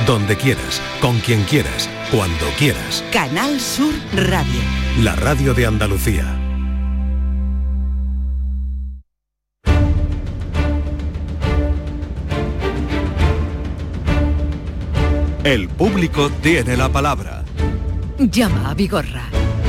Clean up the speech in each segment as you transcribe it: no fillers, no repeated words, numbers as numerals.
donde quieras, con quien quieras, cuando quieras. Canal Sur Radio. La radio de Andalucía. El público tiene la palabra. Llama a Vigorra.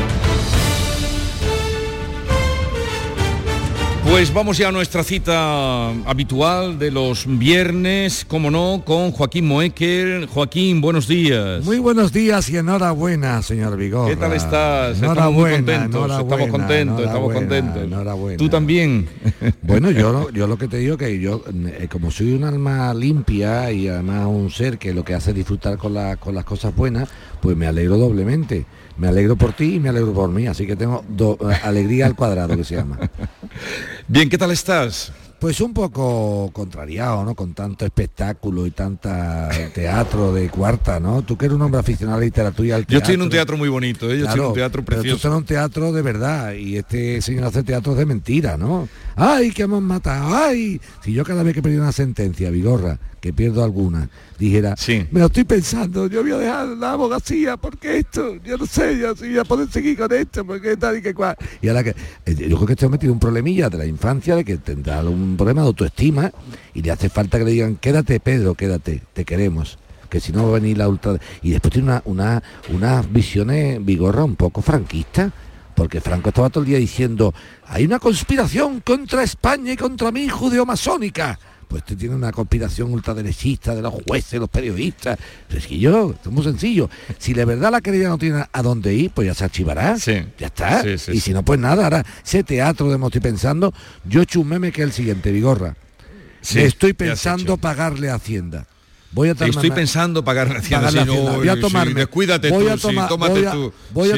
Pues vamos ya a nuestra cita habitual de los viernes, como no, con Joaquín Moecker. Joaquín, buenos días. Muy buenos días y enhorabuena, señor Vigorra. ¿Qué tal estás? Enhorabuena, estamos contentos. Enhorabuena. ¿Tú también? Bueno, yo lo que te digo que yo, como soy un alma limpia y además un ser que lo que hace es disfrutar con las cosas buenas, pues me alegro doblemente. Me alegro por ti y me alegro por mí, así que tengo alegría al cuadrado, que se llama. Bien, ¿qué tal estás? Pues un poco contrariado, ¿no? Con tanto espectáculo y tanta teatro de cuarta, ¿no? Tú que eres un hombre aficionado a la literatura y al teatro. Yo estoy en un teatro muy bonito, ¿eh? Yo estoy en un teatro precioso. Pero tú estás en un teatro de verdad y este señor hace teatros de mentira, ¿no? ¡Ay, que hemos matado! ¡Ay! Si yo cada vez que perdí una sentencia, Vigorra, que pierdo alguna, dijera, sí, me lo estoy pensando, yo voy a dejar la abogacía, porque esto, yo no sé, yo sí voy a poder seguir con esto, porque tal y que cual. Y ahora que, yo creo que estoy metido un problemilla de la infancia, de que tendrá un problema de autoestima, y le hace falta que le digan, quédate Pedro, quédate, te queremos, que si no va a venir la ultra... Y después tiene unas visiones, Vigorra, un poco franquistas, porque Franco estaba todo el día diciendo, hay una conspiración contra España y contra mí judeo-masónica. Pues usted tiene una conspiración ultraderechista de los jueces, los periodistas. Pero es que es muy sencillo. Si de verdad la querella no tiene a dónde ir, pues ya se archivará. Sí. Ya está. Sí, y si no, pues nada, ahora ese teatro de me estoy pensando, yo he hecho un meme que es el siguiente, Vigorra. Sí, me estoy pensando pagarle a Hacienda. Voy a estoy pensando pagarle a Hacienda. Voy a tomarme. Descuídate tú, tómate tú.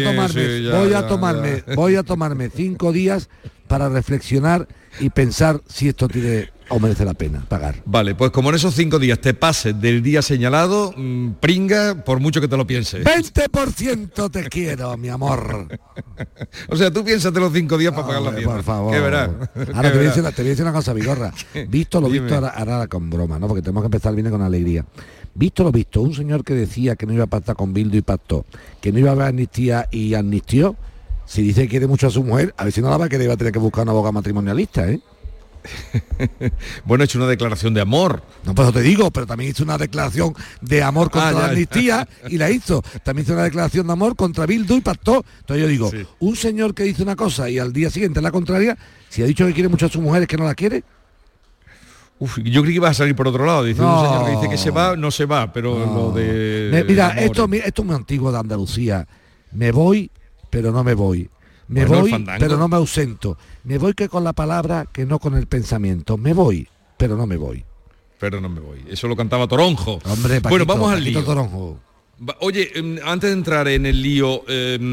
Voy a tomarme 5 días para reflexionar y pensar si esto tiene o merece la pena pagar. Vale, pues como en esos 5 días te pases del día señalado, pringa por mucho que te lo pienses. 20% te quiero, mi amor. O sea, tú piénsate los 5 días para pagar la fiesta. Por favor. ¿Qué verás? Ahora te voy a decir una cosa, Vigorra. Visto lo visto, ahora con broma, ¿no? Porque tenemos que empezar bien con alegría. Visto lo visto, un señor que decía que no iba a pactar con Bildu y pactó, que no iba a haber amnistía y amnistió, si dice que quiere mucho a su mujer, a ver si no la va a querer, va a tener que buscar una abogada matrimonialista, ¿eh? Bueno, he hecho una declaración de amor. No, pues te digo, pero también hizo una declaración de amor contra la amnistía y la hizo. También hizo una declaración de amor contra Bildu y pactó. Entonces yo digo, sí, un señor que dice una cosa y al día siguiente la contraria, si ha dicho que quiere mucho a su mujer, ¿es que no la quiere? Uf, yo creí que iba a salir por otro lado. Dice un señor que dice que se va, no se va, pero lo de... Mira, esto es muy antiguo de Andalucía. Me voy, pero no me voy. Me voy, pero no me ausento. Me voy que con la palabra, que no con el pensamiento. Me voy, pero no me voy. Pero no me voy. Eso lo cantaba Toronjo. Hombre, Paquito, bueno, vamos al lío. Toronjo. Oye, antes de entrar en el lío,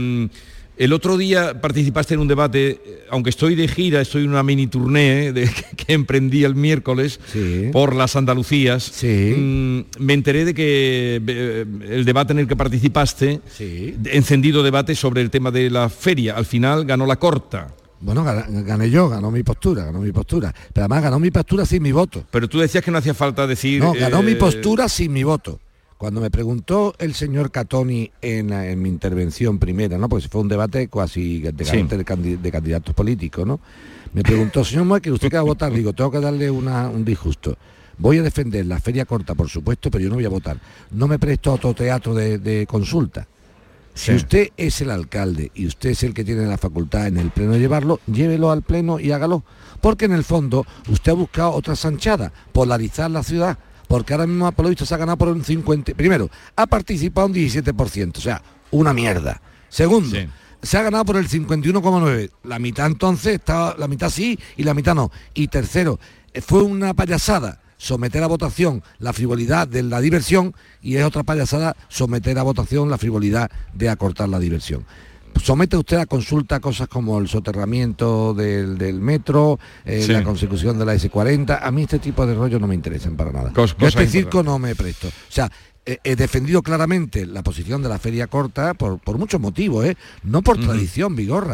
el otro día participaste en un debate, aunque estoy de gira, estoy en una mini tournée que emprendí el miércoles, sí, por las Andalucías. Sí. Me enteré de que el debate en el que participaste, sí, encendido debate sobre el tema de la feria, al final ganó la corta. Bueno, gané yo, ganó mi postura. Pero además ganó mi postura sin mi voto. Pero tú decías que no hacía falta decir... No, ganó mi postura sin mi voto. Cuando me preguntó el señor Catoni en mi intervención primera, ¿no? Porque fue un debate casi de candidatos políticos, ¿no? Me preguntó, señor Moecker, ¿usted qué va a votar? Digo, tengo que darle un disgusto. Voy a defender la feria corta, por supuesto, pero yo no voy a votar. No me presto a otro teatro de consulta. Si usted es el alcalde y usted es el que tiene la facultad en el pleno de llevarlo, llévelo al pleno y hágalo. Porque en el fondo usted ha buscado otra sanchada, polarizar la ciudad. Porque ahora mismo por lo visto se ha ganado por un 50%. Primero, ha participado un 17%, o sea, una mierda. Segundo, se ha ganado por el 51,9%. La mitad entonces, la mitad sí y la mitad no. Y tercero, fue una payasada someter a votación la frivolidad de la diversión y es otra payasada someter a votación la frivolidad de acortar la diversión. Somete usted a consulta cosas como el soterramiento del metro, la consecución de la S40. A mí este tipo de rollos no me interesan para nada. Yo este circo no me presto. O sea, he defendido claramente la posición de la feria corta por muchos motivos, no por tradición, Vigorra.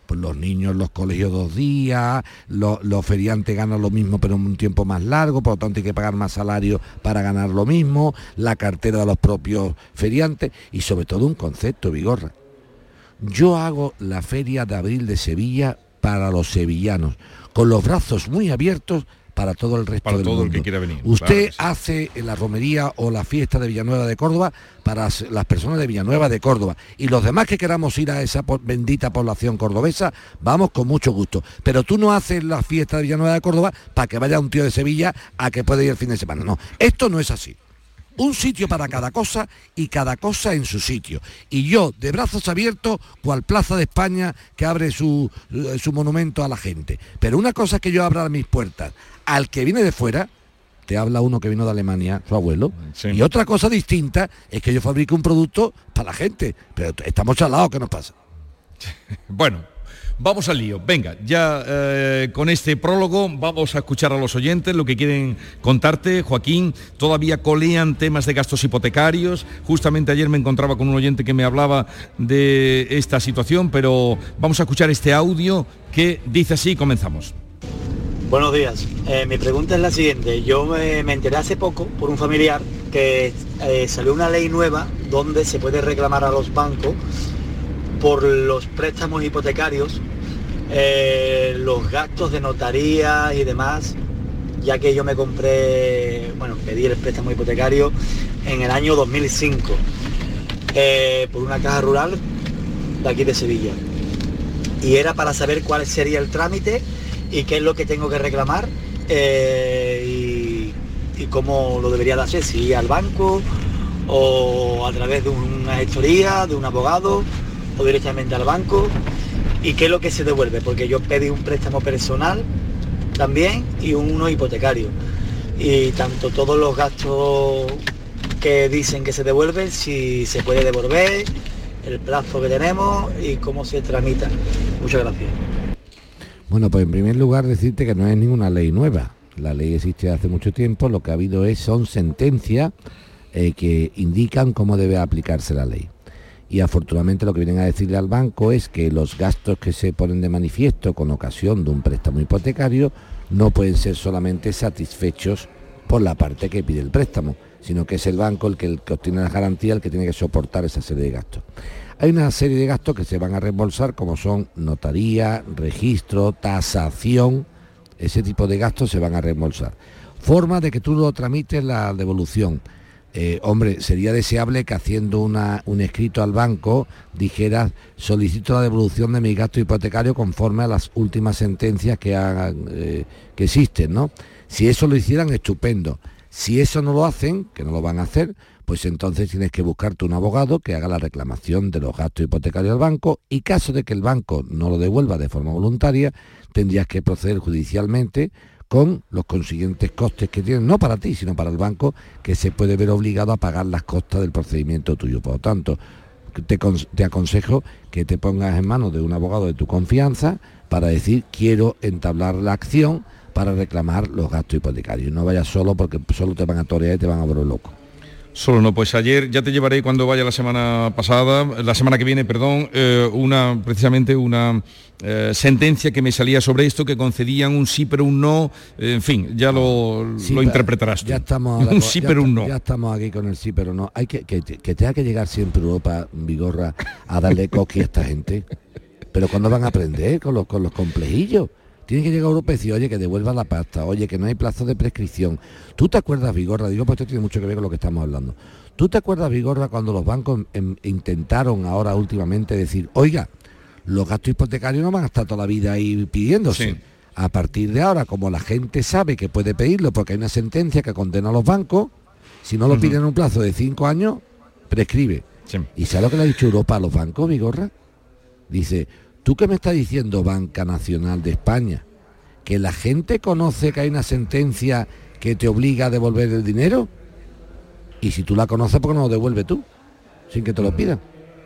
pues los niños en los colegios 2 días, los feriantes ganan lo mismo pero en un tiempo más largo, por lo tanto hay que pagar más salario para ganar lo mismo, la cartera de los propios feriantes y sobre todo un concepto, Vigorra. Yo hago la Feria de Abril de Sevilla para los sevillanos, con los brazos muy abiertos para todo el resto del mundo. Para todo el que quiera venir. Usted hace la romería o la fiesta de Villanueva de Córdoba para las personas de Villanueva de Córdoba. Y los demás que queramos ir a esa bendita población cordobesa, vamos con mucho gusto. Pero tú no haces la fiesta de Villanueva de Córdoba para que vaya un tío de Sevilla a que pueda ir el fin de semana. No, esto no es así. Un sitio para cada cosa y cada cosa en su sitio. Y yo, de brazos abiertos, cual Plaza de España que abre su monumento a la gente. Pero una cosa es que yo abra mis puertas al que viene de fuera, te habla uno que vino de Alemania, su abuelo, sí. Y otra cosa distinta es que yo fabrico un producto para la gente. Pero estamos charlados, ¿qué nos pasa? Bueno, vamos al lío. Venga, ya con este prólogo vamos a escuchar a los oyentes lo que quieren contarte. Joaquín, todavía colean temas de gastos hipotecarios. Justamente ayer me encontraba con un oyente que me hablaba de esta situación, pero vamos a escuchar este audio que dice así, comenzamos. Buenos días. Mi pregunta es la siguiente. Yo me enteré hace poco por un familiar que salió una ley nueva donde se puede reclamar a los bancos por los préstamos hipotecarios, los gastos de notaría y demás, ya que yo me pedí el préstamo hipotecario en el año 2005 por una caja rural de aquí de Sevilla. Y era para saber cuál sería el trámite y qué es lo que tengo que reclamar y cómo lo debería de hacer, si al banco o a través de una gestoría, de un abogado o directamente al banco, y qué es lo que se devuelve, porque yo pedí un préstamo personal también y uno hipotecario, y tanto todos los gastos que dicen que se devuelven, si se puede devolver, el plazo que tenemos y cómo se tramita. Muchas gracias. Bueno, pues en primer lugar decirte que no es ninguna ley nueva. La ley existe hace mucho tiempo, lo que ha habido son sentencias que indican cómo debe aplicarse la ley. Y afortunadamente lo que vienen a decirle al banco es que los gastos que se ponen de manifiesto con ocasión de un préstamo hipotecario no pueden ser solamente satisfechos por la parte que pide el préstamo, sino que es el banco el que obtiene las garantías, el que tiene que soportar esa serie de gastos. Hay una serie de gastos que se van a reembolsar, como son notaría, registro, tasación, ese tipo de gastos se van a reembolsar. Forma de que tú lo tramites la devolución. Hombre, sería deseable que haciendo un escrito al banco dijeras: solicito la devolución de mi gasto hipotecario conforme a las últimas sentencias que existen, ¿no? Si eso lo hicieran, estupendo. Si eso no lo hacen, que no lo van a hacer, pues entonces tienes que buscarte un abogado que haga la reclamación de los gastos hipotecarios al banco, y caso de que el banco no lo devuelva de forma voluntaria, tendrías que proceder judicialmente con los consiguientes costes que tienen, no para ti, sino para el banco, que se puede ver obligado a pagar las costas del procedimiento tuyo. Por lo tanto, te aconsejo que te pongas en manos de un abogado de tu confianza para decir: quiero entablar la acción para reclamar los gastos hipotecarios. No vayas solo, porque solo te van a torear y te van a volver loco. Solo no, pues ayer ya te llevaré, cuando vaya la semana que viene, precisamente una sentencia que me salía sobre esto, que concedían un sí pero un no, en fin, ya lo interpretarás tú. Ya estamos un sí pero un no. Ya estamos aquí con el sí pero no. Hay que tenga que llegar siempre Europa, Vigorra, a darle coqui a esta gente. Pero ¿cuándo van a aprender con los complejillos? Tiene que llegar a Europa y decir: oye, que devuelva la pasta, oye, que no hay plazo de prescripción. ¿Tú te acuerdas, Vigorra? Digo, pues esto tiene mucho que ver con lo que estamos hablando. ¿Tú te acuerdas, Vigorra, cuando los bancos intentaron ahora últimamente decir: oiga, los gastos hipotecarios no van a estar toda la vida ahí pidiéndose? Sí. A partir de ahora, como la gente sabe que puede pedirlo porque hay una sentencia que condena a los bancos, si no lo piden en un plazo de 5 años, prescribe. Sí. ¿Y sabes lo que le ha dicho Europa a los bancos, Vigorra? Dice: ¿tú qué me estás diciendo, Banca Nacional de España? ¿Que la gente conoce que hay una sentencia que te obliga a devolver el dinero? Y si tú la conoces, ¿por qué no lo devuelves tú? Sin que te lo pidan.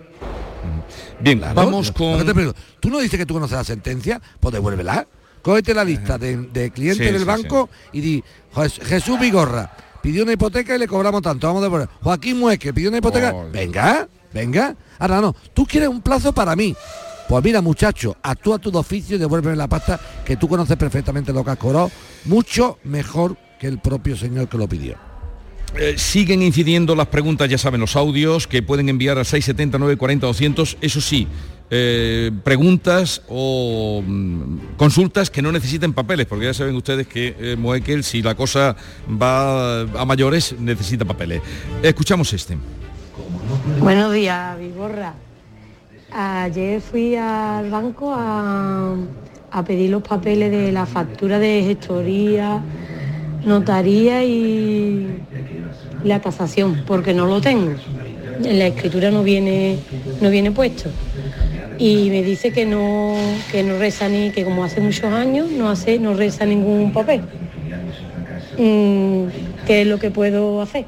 Bien, claro, vamos con... ¿Tú no dices que tú conoces la sentencia? Pues devuélvela. Cógete la lista de clientes del banco y di: Jesús Vigorra pidió una hipoteca y le cobramos tanto, vamos a devolver. Joaquín Mueque pidió una hipoteca. Venga. Ahora no, tú quieres un plazo para mí. Pues mira, muchacho, actúa tu oficio y devuélveme la pasta, que tú conoces perfectamente lo que has cobrado, mucho mejor que el propio señor que lo pidió. Siguen incidiendo las preguntas, ya saben, los audios que pueden enviar al 679 40 200, eso sí, preguntas o consultas que no necesiten papeles, porque ya saben ustedes que Moekel, si la cosa va a mayores, necesita papeles. Escuchamos este. Buenos días, Vigorra. Ayer fui al banco a pedir los papeles de la factura de gestoría, notaría y la tasación, porque no lo tengo. En la escritura no viene puesto. Y me dice que no reza ni, que como hace muchos años no reza ningún papel. ¿Qué es lo que puedo hacer?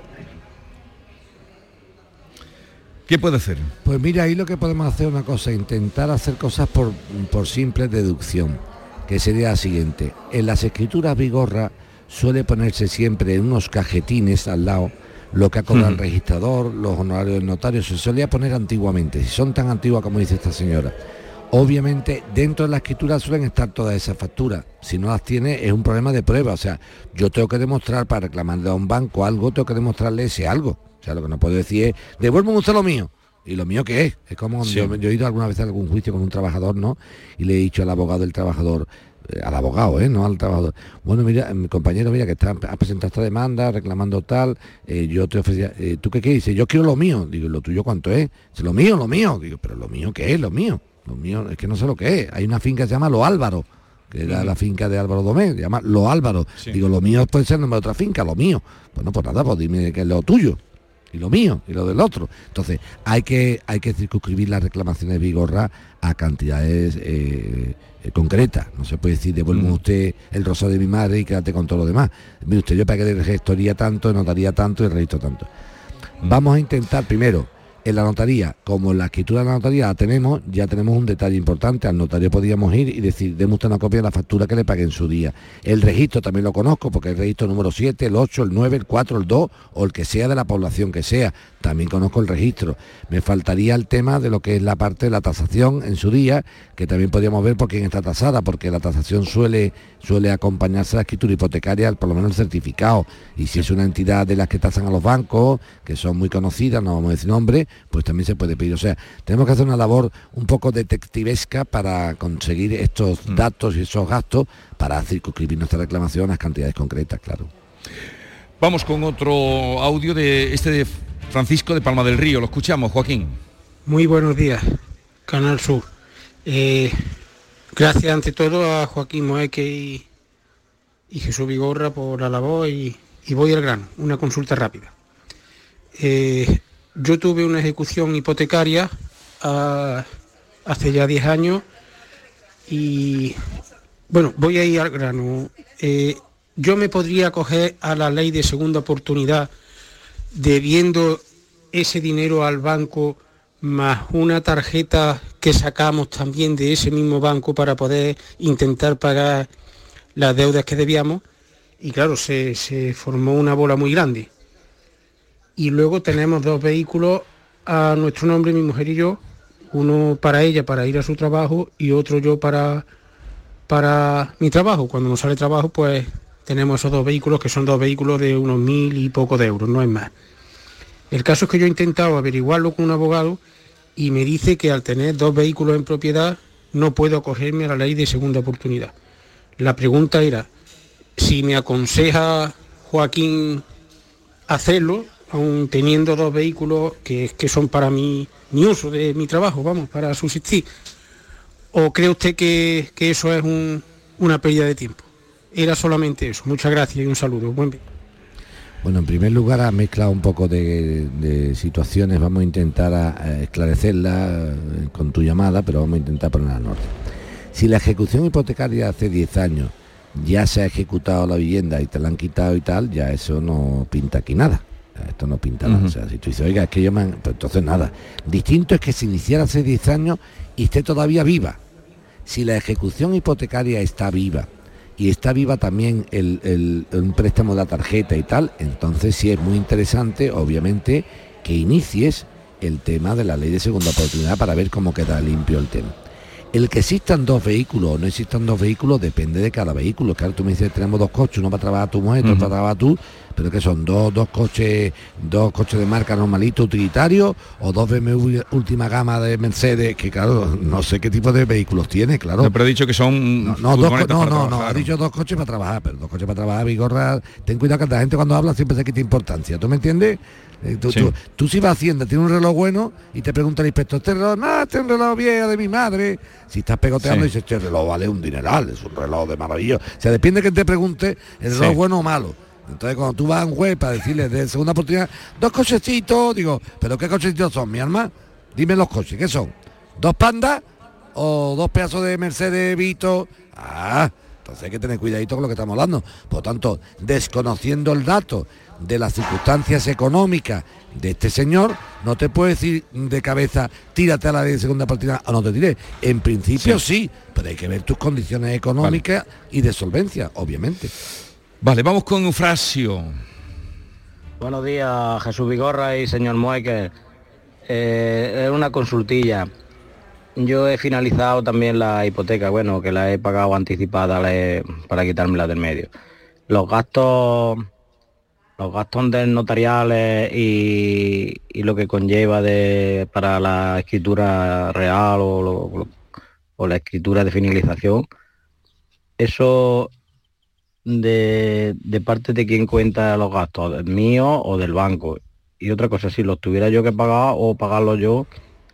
¿Qué puede hacer? Pues mira, ahí lo que podemos hacer es una cosa, intentar hacer cosas por simple deducción, que sería la siguiente. En las escrituras Vigorra suele ponerse siempre en unos cajetines al lado lo que ha cobrado el registrador, los honorarios del notario, se solía poner antiguamente, si son tan antiguas como dice esta señora. Obviamente dentro de la escritura suelen estar todas esas facturas, si no las tiene es un problema de prueba, o sea, yo tengo que demostrar para reclamarle a un banco algo, tengo que demostrarle ese algo. O sea, lo que no puedo decir es, devuélveme usted lo mío. ¿Y lo mío qué es? Es como, sí. Yo he ido alguna vez a algún juicio con un trabajador, ¿no? Y le he dicho al abogado del trabajador, al abogado, no al trabajador, bueno, mira, mi compañero, mira, que ha presentado esta demanda, reclamando tal, yo te ofrecía, ¿tú qué quieres? Dice, yo quiero lo mío. Digo, ¿lo tuyo cuánto es? Dice, lo mío. Digo, ¿pero lo mío qué es? Lo mío es que no sé lo que es. Hay una finca que se llama Lo Álvaro, que era la finca de Álvaro Domé, se llama Lo Álvaro. Sí. Digo, lo mío puede ser el nombre de otra finca, lo mío. Bueno, pues nada, pues dime que es lo tuyo. Y lo mío, y lo del otro. Entonces, hay que circunscribir las reclamaciones de Vigorra a cantidades concretas. No se puede decir, devuelve usted el rosario de mi madre y quédate con todo lo demás. Mire usted, yo para que de gestoría tanto, de notaría tanto y registro tanto. Vamos a intentar primero, en la notaría, como en la escritura de la notaría la tenemos, ya tenemos un detalle importante. Al notario podíamos ir y decir, deme usted una copia de la factura que le pagué en su día. El registro también lo conozco, porque el registro número 7, el 8, el 9, el 4, el 2, o el que sea de la población que sea. También conozco el registro. Me faltaría el tema de lo que es la parte de la tasación en su día, que también podríamos ver por quién está tasada, porque la tasación suele acompañarse a la escritura hipotecaria, por lo menos el certificado. Y si es una entidad de las que tasan a los bancos, que son muy conocidas, no vamos a decir nombre, pues también se puede pedir. O sea, tenemos que hacer una labor un poco detectivesca para conseguir estos datos y esos gastos para circunscribir nuestra reclamación a las cantidades concretas, claro. Vamos con otro audio de Francisco de Palma del Río. Lo escuchamos, Joaquín. Muy buenos días, Canal Sur. Gracias ante todo a Joaquín Moekel y Jesús Vigorra por la labor y voy al grano, una consulta rápida. Yo tuve una ejecución hipotecaria hace ya 10 años y, bueno, voy a ir al grano. Yo me podría acoger a la ley de segunda oportunidad debiendo ese dinero al banco más una tarjeta que sacamos también de ese mismo banco para poder intentar pagar las deudas que debíamos, y claro, se formó una bola muy grande. Y luego tenemos 2 vehículos a nuestro nombre, mi mujer y yo, uno para ella para ir a su trabajo y otro yo para mi trabajo. Cuando nos sale trabajo, pues tenemos esos 2 vehículos, que son 2 vehículos de unos 1.000 y poco de euros, no es más. El caso es que yo he intentado averiguarlo con un abogado y me dice que al tener 2 vehículos en propiedad no puedo acogerme a la ley de segunda oportunidad. La pregunta era si me aconseja Joaquín hacerlo, aun teniendo 2 vehículos que son para mi uso de mi trabajo, vamos, para subsistir. ¿O cree usted que eso es una pérdida de tiempo? Era solamente eso. Muchas gracias y un saludo. Buen día. Bueno, en primer lugar ha mezclado un poco de situaciones, vamos a intentar esclarecerlas con tu llamada, pero vamos a intentar poner al norte. Si la ejecución hipotecaria hace 10 años ya se ha ejecutado la vivienda y te la han quitado y tal, ya eso no pinta aquí nada. Esto no pinta nada. O sea, si tú dices, oiga, es que yo pues entonces nada. Distinto es que se iniciara hace 10 años y esté todavía viva. Si la ejecución hipotecaria está viva y está viva también un préstamo de la tarjeta y tal, entonces sí es muy interesante, obviamente, que inicies el tema de la ley de segunda oportunidad para ver cómo queda limpio el tema. El que existan dos vehículos o no existan dos vehículos depende de cada vehículo. Claro, tú me dices, tenemos dos coches, uno para trabajar tu mujer, otro para trabajar tú, pero que son dos coches de marca normalito, utilitario, o dos BMW última gama de Mercedes, que claro, no sé qué tipo de vehículos tiene, claro. No, pero he dicho que son... No, ha dicho dos coches para trabajar, pero dos coches para trabajar, Vigorra, ten cuidado que la gente cuando habla siempre se quita importancia, ¿tú me entiendes? Tú si vas a Hacienda, tienes un reloj bueno y te pregunta el inspector, este es un reloj viejo de mi madre. Si estás pegoteando y dices, este reloj vale un dineral, es un reloj de maravilla. O sea, depende que te pregunte el reloj bueno o malo. Entonces cuando tú vas a un juez para decirle de segunda oportunidad, dos cochecitos, digo, ¿pero qué cochecitos son, mi alma? Dime los coches, ¿qué son? ¿Dos pandas o dos pedazos de Mercedes Vito? Entonces hay que tener cuidadito con lo que estamos hablando. Por lo tanto, desconociendo el dato de las circunstancias económicas de este señor, no te puedo decir de cabeza, tírate a la de segunda oportunidad o no te tiré. En principio sí, pero hay que ver tus condiciones económicas y de solvencia, obviamente. Vale, vamos con Eufrasio. Buenos días, Jesús Vigorra y señor Mueque. Es una consultilla. Yo he finalizado también la hipoteca, bueno, que la he pagado anticipada para quitármela del medio. Los gastos notariales y lo que conlleva para la escritura real o la escritura de finalización, eso de parte de quién cuenta los gastos, mío o del banco. Y otra cosa, si los tuviera yo que pagar o pagarlo yo,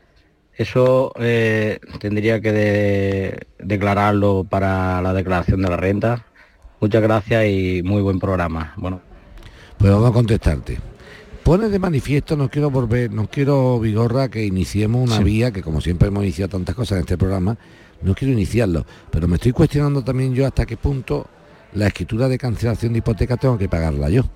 eso tendría que declararlo para la declaración de la renta. Muchas gracias y muy buen programa. Bueno, pues vamos a contestarte. Pone de manifiesto, no quiero, Vigorra, que iniciemos una vía, que como siempre hemos iniciado tantas cosas en este programa, no quiero iniciarlo, pero me estoy cuestionando también yo hasta qué punto la escritura de cancelación de hipoteca tengo que pagarla yo.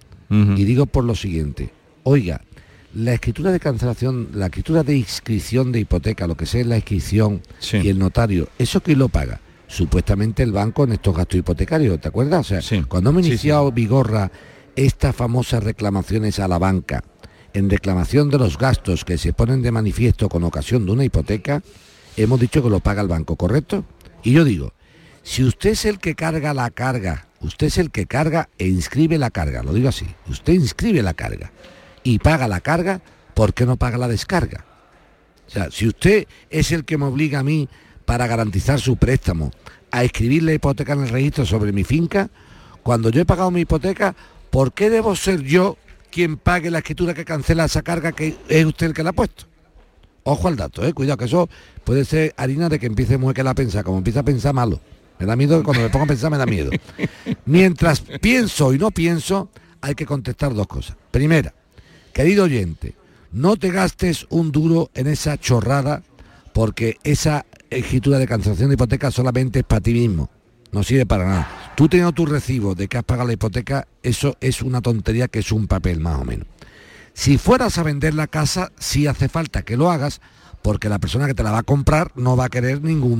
Y digo por lo siguiente, oiga, la escritura de cancelación, la escritura de inscripción de hipoteca, lo que sea la inscripción y el notario, ¿eso quién lo paga? Supuestamente el banco en estos gastos hipotecarios, ¿te acuerdas? O sea, cuando hemos iniciado, Vigorra, estas famosas reclamaciones a la banca, en reclamación de los gastos que se ponen de manifiesto con ocasión de una hipoteca, hemos dicho que lo paga el banco, ¿correcto? Y yo digo, si usted es el que carga la carga, usted es el que carga e inscribe la carga, lo digo así, usted inscribe la carga y paga la carga, ¿por qué no paga la descarga? O sea, si usted es el que me obliga a mí para garantizar su préstamo a escribir la hipoteca en el registro sobre mi finca, cuando yo he pagado mi hipoteca, ¿por qué debo ser yo quien pague la escritura que cancela esa carga que es usted el que la ha puesto? Ojo al dato, cuidado, que eso puede ser harina de que empiece Mueque a pensar, como empieza a pensar malo. Me da miedo, cuando me pongo a pensar me da miedo. Mientras pienso y no pienso, hay que contestar dos cosas. Primera, querido oyente, no te gastes un duro en esa chorrada, porque esa escritura de cancelación de hipoteca solamente es para ti mismo, no sirve para nada. Tú teniendo tu recibo de que has pagado la hipoteca, eso es una tontería, que es un papel más o menos. Si fueras a vender la casa, sí hace falta que lo hagas, porque la persona que te la va a comprar no va a querer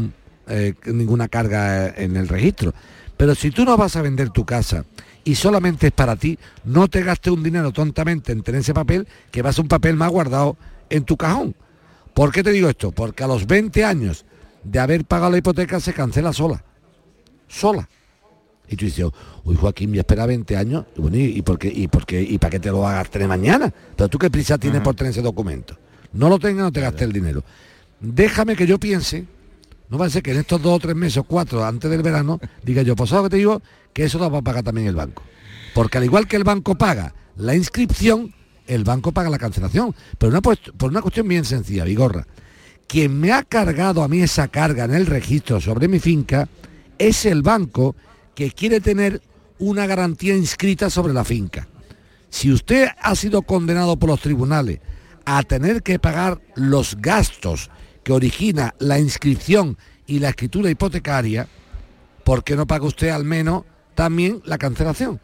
ninguna carga en el registro. Pero si tú no vas a vender tu casa y solamente es para ti, no te gastes un dinero tontamente en tener ese papel, que va a ser un papel más guardado en tu cajón. ¿Por qué te digo esto? Porque a los 20 años de haber pagado la hipoteca se cancela sola. Y tú dices, uy, Joaquín, me espera 20 años, y bueno, ¿y por qué? ¿Y para qué te lo hagas tener mañana? Pero tú, ¿qué prisa tienes por tener ese documento? No lo tengas, no te gastes el dinero. Déjame que yo piense, no va a ser que en estos 2 o 3 meses o 4 antes del verano diga yo, pues ¿sabes lo que te digo? Que eso lo va a pagar también el banco. Porque al igual que el banco paga la inscripción, el banco paga la cancelación. Pero por una cuestión bien sencilla, Vigorra. Quien me ha cargado a mí esa carga en el registro sobre mi finca es el banco, que quiere tener una garantía inscrita sobre la finca. Si usted ha sido condenado por los tribunales a tener que pagar los gastos que origina la inscripción y la escritura hipotecaria, ¿por qué no paga usted al menos también la cancelación?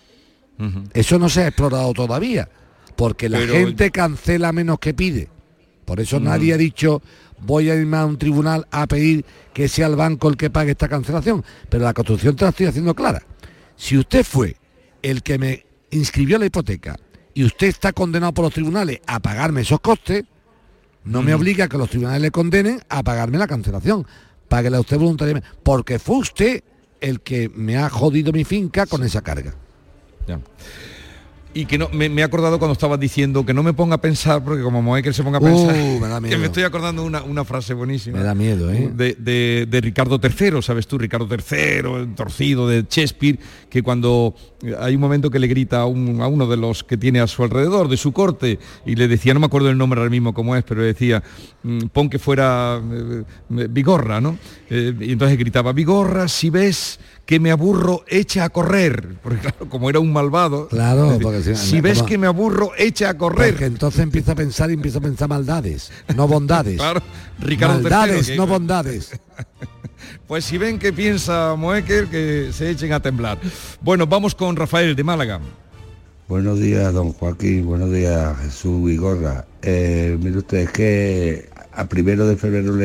Eso no se ha explorado todavía, porque la gente cancela menos que pide. Por eso nadie ha dicho, voy a irme a un tribunal a pedir que sea el banco el que pague esta cancelación. Pero la Constitución te la estoy haciendo clara. Si usted fue el que me inscribió la hipoteca y usted está condenado por los tribunales a pagarme esos costes, no me obliga a que los tribunales le condenen a pagarme la cancelación. Páguela usted voluntariamente, porque fue usted el que me ha jodido mi finca con esa carga. Ya. Y que no me he acordado cuando estabas diciendo que no me ponga a pensar, porque como Moekel se ponga a pensar, me da miedo. que me estoy acordando una frase buenísima. Me da miedo, ¿eh? De Ricardo III, ¿sabes tú? Ricardo III, el torcido de Shakespeare, que cuando hay un momento que le grita a uno de los que tiene a su alrededor, de su corte, y le decía, no me acuerdo el nombre ahora mismo cómo es, pero le decía, pon que fuera Vigorra, ¿no? Y entonces gritaba, Vigorra, si ves que me aburro, echa a correr. Porque claro, como era un malvado, claro, porque si ves que me aburro, echa a correr. Porque entonces empieza a pensar maldades, no bondades. Claro, Ricardo maldades, III, no bondades. Pues si ven que piensa Moekel, que se echen a temblar. Bueno, vamos con Rafael de Málaga. Buenos días, don Joaquín. Buenos días, Jesús Vigorra. Mire usted, es que a 1 de febrero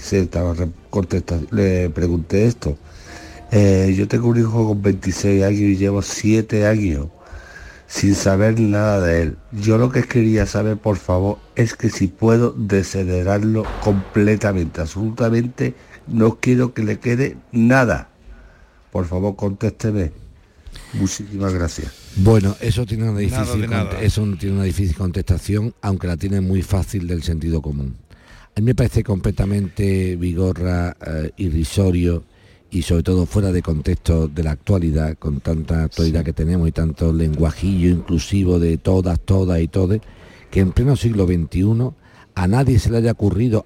le pregunté esto. Yo tengo un hijo con 26 años y llevo 7 años sin saber nada de él. Yo lo que quería saber, por favor, es que si puedo desheredarlo completamente, absolutamente, no quiero que le quede nada. Por favor, contésteme. Muchísimas gracias. Bueno, eso tiene una difícil contestación, aunque la tiene muy fácil del sentido común. A mí me parece completamente, Vigorra, irrisorio y sobre todo fuera de contexto de la actualidad, con tanta actualidad que tenemos y tanto lenguajillo inclusivo de todas y todes, que en pleno siglo XXI a nadie se le haya ocurrido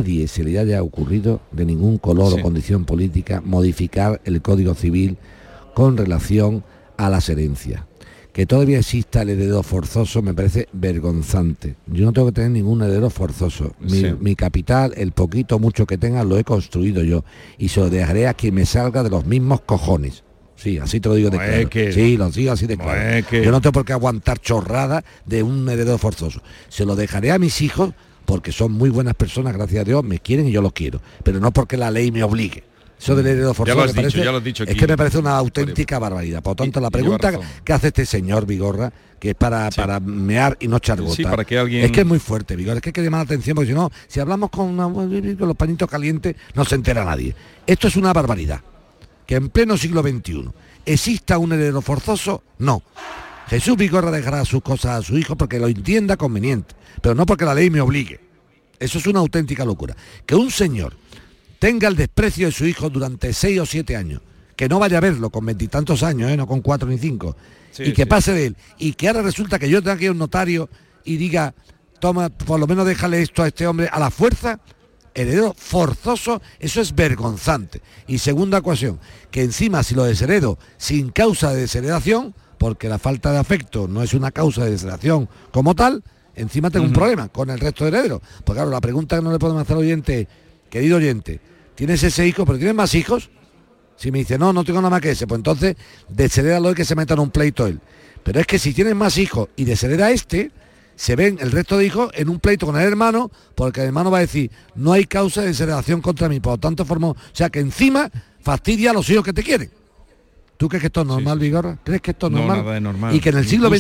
de ningún color o condición política modificar el Código Civil con relación a las herencias. Que todavía exista el heredero forzoso me parece vergonzante. Yo no tengo que tener ningún heredero forzoso. Mi capital, el poquito o mucho que tenga, lo he construido yo y se lo dejaré a quien me salga de los mismos cojones. Sí, así te lo digo de claro. Sí, lo digo así de claro. Yo no tengo por qué aguantar chorrada de un heredero forzoso. Se lo dejaré a mis hijos porque son muy buenas personas, gracias a Dios, me quieren y yo los quiero, pero no porque la ley me obligue. Eso del heredero forzoso ya lo has dicho aquí. Es que me parece una auténtica barbaridad. Por tanto, la pregunta que hace este señor Vigorra, que es para mear y no echar gota, para que alguien... es que es muy fuerte, Vigorra, es que hay que llamar la atención, porque si no, si hablamos con los pañitos calientes, no se entera nadie. Esto es una barbaridad. Que en pleno siglo XXI exista un heredero forzoso, no. Jesús Vigorra dejará sus cosas a su hijo porque lo entienda conveniente, pero no porque la ley me obligue. Eso es una auténtica locura. Que un señor tenga el desprecio de su hijo durante 6 o 7 años, que no vaya a verlo con 20 y tantos años, no con 4 ni 5, y que pase de él, y que ahora resulta que yo tenga que ir a un notario y diga, toma, por lo menos déjale esto a este hombre a la fuerza, heredero forzoso, eso es vergonzante. Y segunda ecuación, que encima si lo desheredo sin causa de desheredación, porque la falta de afecto no es una causa de desheredación como tal, encima tengo un problema con el resto de herederos. Pues claro, la pregunta que no le podemos hacer al oyente, querido oyente, ¿tienes ese hijo, pero tienes más hijos? Si me dice, no tengo nada más que ese, pues entonces desherédalo y que se meta en un pleito él. Pero es que si tienes más hijos y deshereda se ven el resto de hijos en un pleito con el hermano, porque el hermano va a decir, no hay causa de desheredación contra mí, por lo tanto o sea que encima fastidia a los hijos que te quieren. ¿Tú crees que esto es normal, Vigorra? ¿Crees que esto es normal? No, nada de normal. Y que en el siglo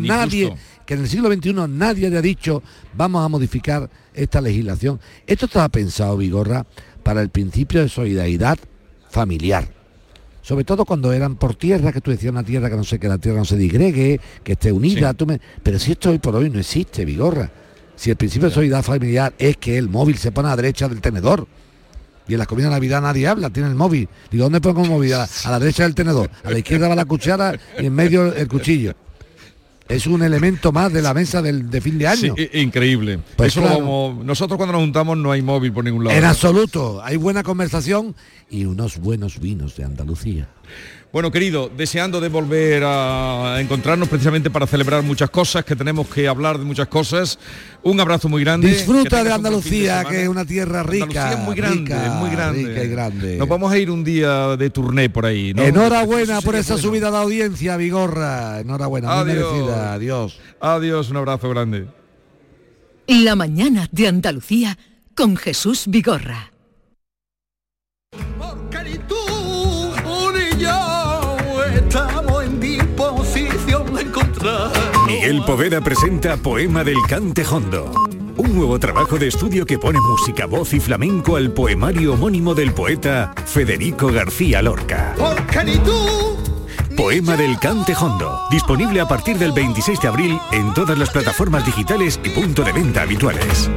XXI nadie haya dicho, vamos a modificar esta legislación. Esto estaba pensado, Vigorra, para el principio de solidaridad familiar. Sobre todo cuando eran por tierra, que tú decías una tierra que la tierra no se disgregue, que esté unida. Pero si esto hoy por hoy no existe, Vigorra. Si el principio de solidaridad familiar es que el móvil se pone a la derecha del tenedor. Y en las comidas de Navidad nadie habla, tiene el móvil. Digo, ¿dónde pongo el móvil? A la derecha del tenedor. A la izquierda va la cuchara y en medio el cuchillo. Es un elemento más de la mesa de fin de año. Sí, increíble. Pues eso como nosotros cuando nos juntamos no hay móvil por ningún lado. En absoluto. Hay buena conversación y unos buenos vinos de Andalucía. Bueno, querido, deseando de volver a encontrarnos precisamente para celebrar muchas cosas, que tenemos que hablar de muchas cosas. Un abrazo muy grande. Disfruta de Andalucía, que es una tierra rica. Andalucía es muy grande, rica y grande. Nos vamos a ir un día de turné por ahí, ¿no? Enhorabuena por esa subida de audiencia, Vigorra. Enhorabuena, muy merecida. Adiós. Adiós, un abrazo grande. La mañana de Andalucía con Jesús Vigorra. Estamos en disposición de encontrar. Miguel Poveda presenta Poema del Cante Jondo. un nuevo trabajo de estudio que pone música, voz y flamenco al poemario homónimo del poeta Federico García Lorca. Poema del Cante Hondo, disponible a partir del 26 de abril en todas las plataformas digitales y punto de venta habituales.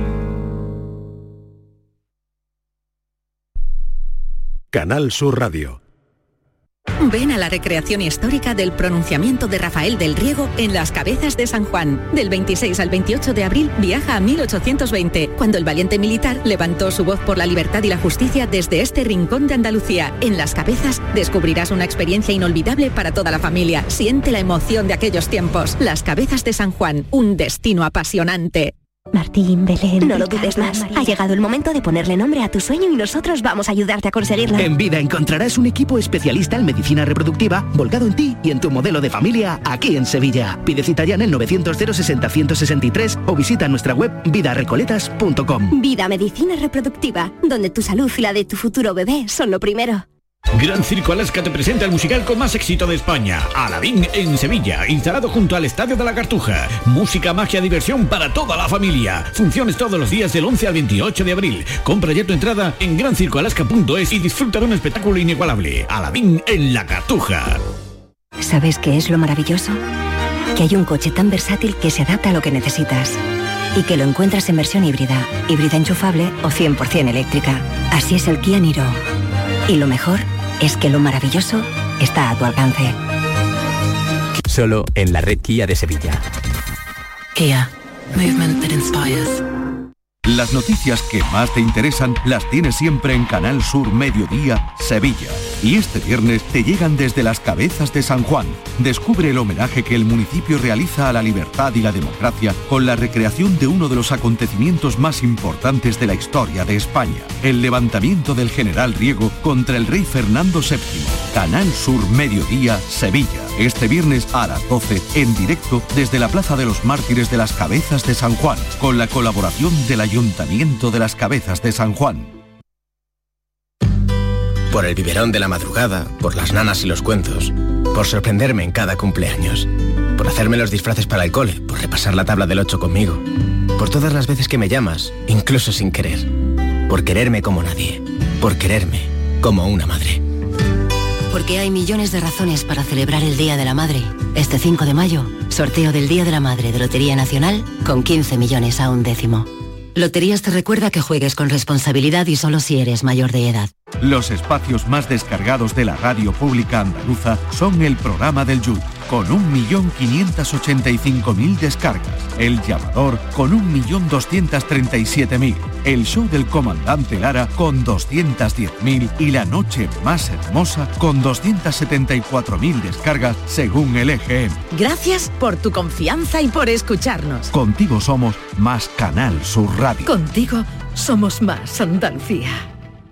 Canal Sur Radio. Ven a la recreación histórica del pronunciamiento de Rafael del Riego en Las Cabezas de San Juan. Del 26 al 28 de abril viaja a 1820, cuando el valiente militar levantó su voz por la libertad y la justicia desde este rincón de Andalucía. En Las Cabezas descubrirás una experiencia inolvidable para toda la familia. Siente la emoción de aquellos tiempos. Las Cabezas de San Juan, un destino apasionante. Martín, Belén, no lo dudes más. Ha llegado el momento de ponerle nombre a tu sueño y nosotros vamos a ayudarte a conseguirlo. En Vida encontrarás un equipo especialista en medicina reproductiva volcado en ti y en tu modelo de familia aquí en Sevilla. Pide cita ya en el 900 060 163 o visita nuestra web vidarecoletas.com. Vida Medicina Reproductiva, donde tu salud y la de tu futuro bebé son lo primero. Gran Circo Alaska te presenta el musical con más éxito de España, Aladín en Sevilla, instalado junto al Estadio de la Cartuja. Música, magia, diversión para toda la familia. Funciones todos los días del 11 al 28 de abril. Compra ya tu entrada en grancircoalaska.es y disfruta de un espectáculo inigualable. Aladín en la Cartuja. ¿Sabes qué es lo maravilloso? Que hay un coche tan versátil que se adapta a lo que necesitas. Y que lo encuentras en versión híbrida enchufable o 100% eléctrica. Así es el Kia Niro. Y lo mejor es que lo maravilloso está a tu alcance. Solo en la red Kia de Sevilla. Kia. Movement that inspires. Las noticias que más te interesan las tienes siempre en Canal Sur Mediodía, Sevilla. Y este viernes te llegan desde Las Cabezas de San Juan. Descubre el homenaje que el municipio realiza a la libertad y la democracia con la recreación de uno de los acontecimientos más importantes de la historia de España, el levantamiento del general Riego contra el rey Fernando VII. Canal Sur Mediodía, Sevilla. Este viernes a las 12, en directo desde la Plaza de los Mártires de Las Cabezas de San Juan, con la colaboración del Ayuntamiento de Las Cabezas de San Juan. Por el biberón de la madrugada, por las nanas y los cuentos, por sorprenderme en cada cumpleaños, por hacerme los disfraces para el cole, por repasar la tabla del 8 conmigo, por todas las veces que me llamas, incluso sin querer, por quererme como nadie, por quererme como una madre. Porque hay millones de razones para celebrar el Día de la Madre. Este 5 de mayo, sorteo del Día de la Madre de Lotería Nacional con 15 millones a un décimo. Loterías te recuerda que juegues con responsabilidad y solo si eres mayor de edad. Los espacios más descargados de la radio pública andaluza son el programa del YUY, con 1.585.000 descargas, El Llamador con 1.237.000, El Show del Comandante Lara con 210.000 y La Noche Más Hermosa con 274.000 descargas según el EGM. Gracias por tu confianza y por escucharnos. Contigo somos más Canal Sur Radio. Contigo somos más Andalucía.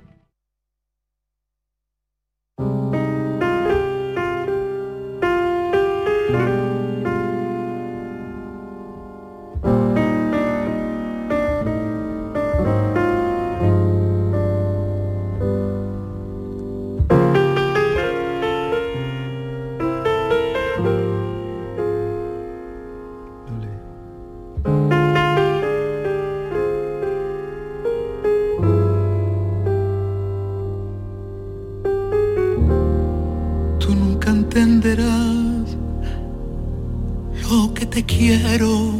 Entenderás lo que te quiero,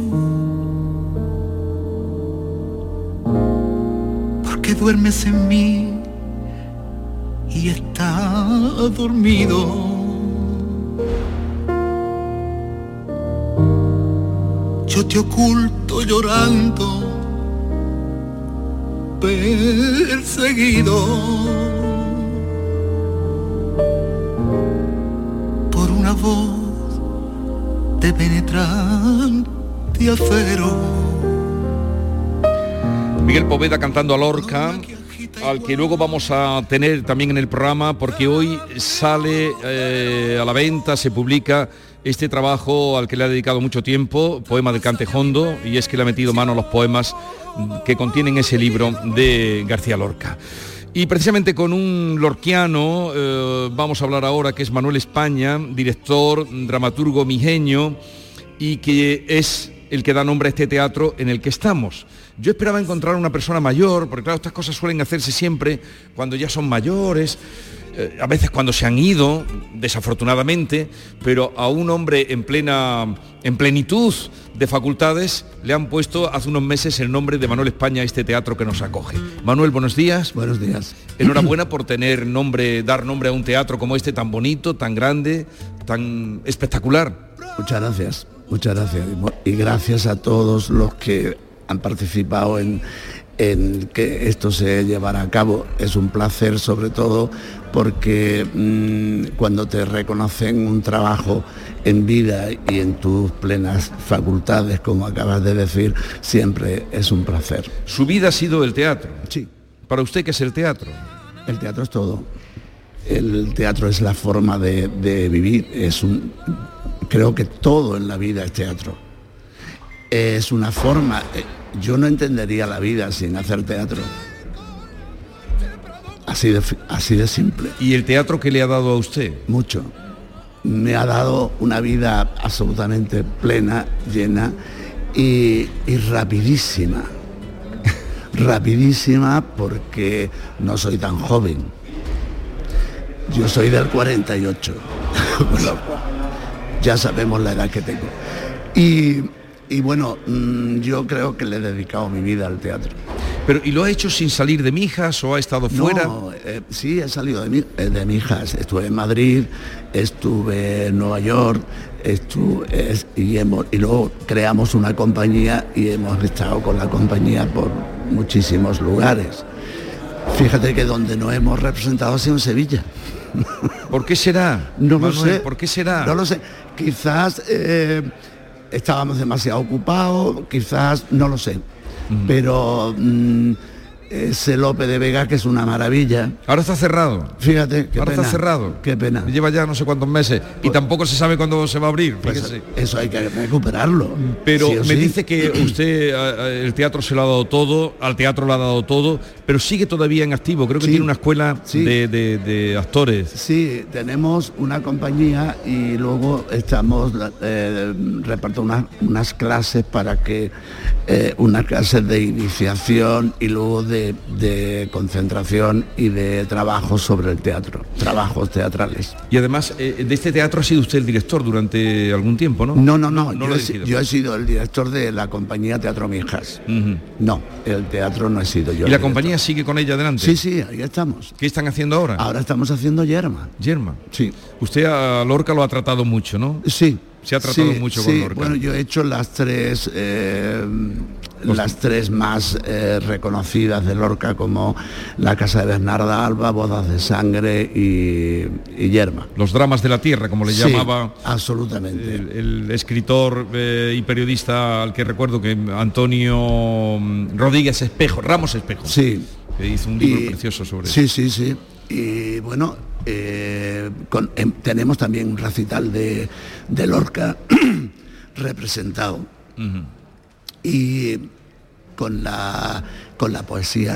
porque duermes en mí y estás dormido. Yo te oculto llorando, perseguido una voz de penetrante acero. Miguel Poveda cantando a Lorca, al que luego vamos a tener también en el programa, porque hoy sale a la venta, se publica este trabajo al que le ha dedicado mucho tiempo, Poema del Cante Hondo, y es que le ha metido mano a los poemas que contienen ese libro de García Lorca. Y precisamente con un lorquiano vamos a hablar ahora, que es Manuel España, director, dramaturgo mijeño, y que es el que da nombre a este teatro en el que estamos. Yo esperaba encontrar a una persona mayor, porque claro, estas cosas suelen hacerse siempre cuando ya son mayores, a veces cuando se han ido, desafortunadamente, pero a un hombre en plenitud de facultades le han puesto hace unos meses el nombre de Manuel España a este teatro que nos acoge. Manuel, buenos días. Buenos días. Enhorabuena por dar nombre a un teatro como este, tan bonito, tan grande, tan espectacular. Muchas gracias. Y gracias a todos los que han participado en que esto se llevara a cabo. Es un placer, sobre todo porque cuando te reconocen un trabajo en vida y en tus plenas facultades, como acabas de decir, siempre es un placer. ¿Su vida ha sido el teatro? Sí. ¿Para usted qué es el teatro? El teatro es todo. El teatro es la forma de vivir. Creo que todo en la vida es teatro. Es una forma... Yo no entendería la vida sin hacer teatro. Así de simple. ¿Y el teatro qué le ha dado a usted? Mucho. Me ha dado una vida absolutamente plena, llena y rapidísima. Rapidísima porque no soy tan joven. Yo soy del 48. Bueno, ya sabemos la edad que tengo. Y bueno, yo creo que le he dedicado mi vida al teatro. Pero, ¿y lo ha hecho sin salir de Mijas o ha estado fuera? No, sí, he salido de Mijas. Estuve en Madrid, estuve en Nueva York, y luego creamos una compañía y hemos estado con la compañía por muchísimos lugares. Fíjate que donde no hemos representado ha sido en Sevilla. ¿Por qué será? No Manuel, lo sé. ¿Por qué será? No lo sé. Quizás estábamos demasiado ocupados, quizás, no lo sé. Pero ese Lope de Vega, que es una maravilla. Ahora está cerrado. Fíjate, qué Ahora pena. Está cerrado. Qué pena. Lleva ya no sé cuántos meses y tampoco se sabe cuándo se va a abrir. Pues eso hay que recuperarlo. Pero sí me dice que usted el teatro se lo ha dado todo, al teatro le ha dado todo, pero sigue todavía en activo. Creo que tiene una escuela de actores. Sí, tenemos una compañía y luego estamos reparto unas clases para que unas clases de iniciación y luego de concentración y de trabajo sobre el teatro, trabajos teatrales. Y además, de este teatro ha sido usted el director durante algún tiempo, ¿no? No, yo he sido el director de la compañía Teatro Mijas. No, el teatro no he sido yo. ¿Y la compañía sigue con ella adelante? Sí, ahí estamos. ¿Qué están haciendo ahora? Ahora estamos haciendo Yerma. ¿Yerma? Sí. Usted a Lorca lo ha tratado mucho, ¿no? Sí. Se ha tratado mucho con Lorca. Bueno, yo he hecho las tres más reconocidas de Lorca, como La Casa de Bernarda Alba, Bodas de Sangre y Yerma. Los dramas de la tierra, como le llamaba absolutamente el escritor y periodista al que recuerdo que Antonio Rodríguez Ramos Espejo. Sí. Que hizo un libro precioso sobre eso. Sí. Y bueno, tenemos también un recital de Lorca representado. Y con la poesía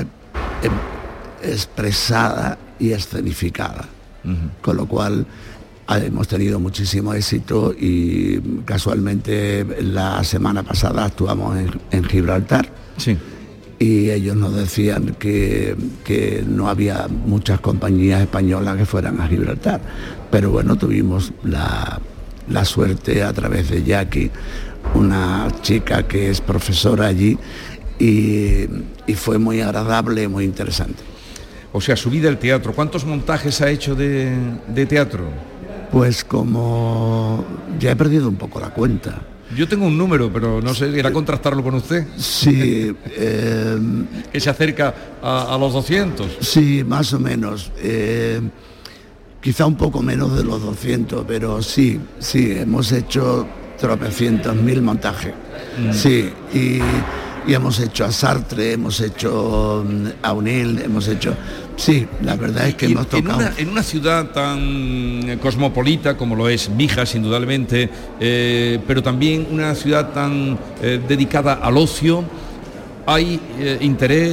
expresada y escenificada, con lo cual hemos tenido muchísimo éxito y casualmente la semana pasada actuamos en Gibraltar. Sí. Y ellos nos decían que no había muchas compañías españolas que fueran a Gibraltar, pero bueno, tuvimos la suerte a través de Jackie, una chica que es profesora allí, y fue muy agradable, muy interesante. O sea, su vida el teatro, ¿cuántos montajes ha hecho de teatro? Pues como ya he perdido un poco la cuenta. Yo tengo un número, pero no sé, ¿irá a contrastarlo con usted? Sí. Que se acerca a los 200. Sí, más o menos. Quizá un poco menos de los 200, pero sí, hemos hecho tropecientos mil montajes. Sí, y hemos hecho a Sartre, hemos hecho a O'Neill, hemos hecho... Sí, la verdad es que hemos tocado... En una ciudad tan cosmopolita como lo es Mijas, indudablemente, pero también una ciudad tan dedicada al ocio, hay interés,